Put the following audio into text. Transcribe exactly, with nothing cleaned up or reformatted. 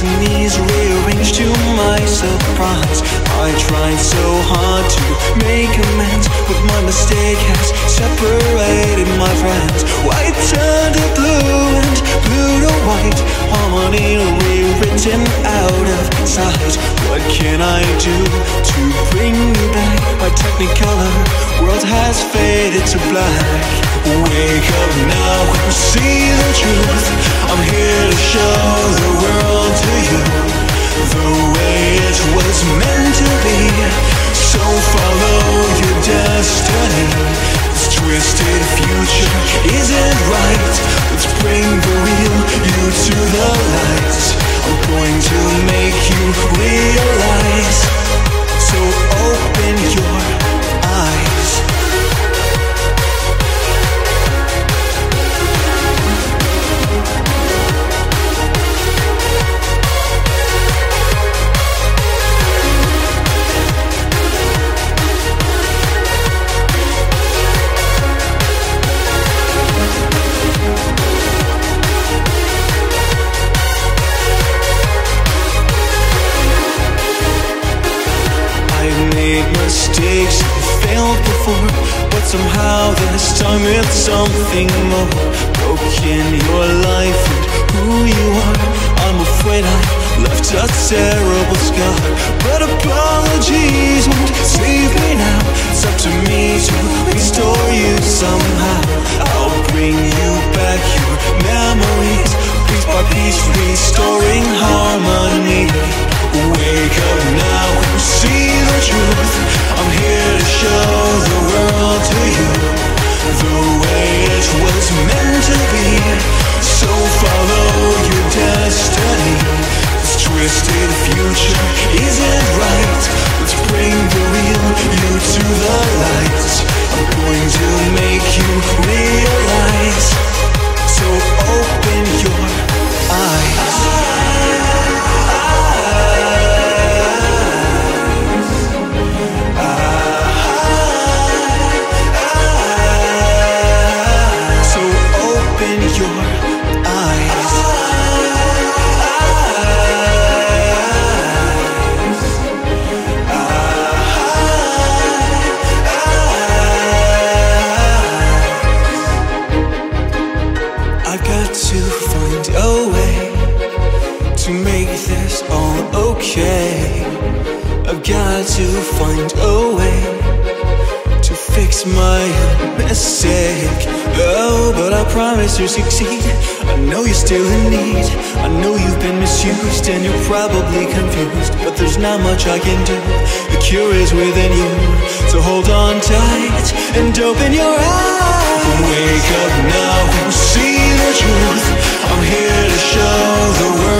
destinies rearranged to my surprise. I tried so hard to make amends, but my mistake has separated my friends. White turned to blue and blue to white, harmony rewritten out of sight. What can I do to bring you back? My technicolor world has faded to black. Wake up now and see the truth. I'm here to show the world to you the way it was meant to be. So follow your destiny. This twisted future isn't right. Let's bring the real you to the light. I'm going to make you realize. So open your eyes. Mistakes failed before, but somehow this time it's something more. Broken your life and who you are. I'm afraid I left a terrible scar, but apologies won't save me now. It's up to me to restore you somehow. I'll bring you back your memories, piece by piece, restoring harmony. Wake up now and see the truth. I'm here to show the world to you the way it was meant to be. So follow your destiny. This twisted future isn't right. Let's bring the real you to the light. I'm going to make you realize. So open your eyes. I've got to find a way to fix my mistake. Oh, but I promise to succeed. I know you're still in need. I know you've been misused and you're probably confused, but there's not much I can do. The cure is within you, so hold on tight and open your eyes. Wake up now and see the truth. I'm here to show the world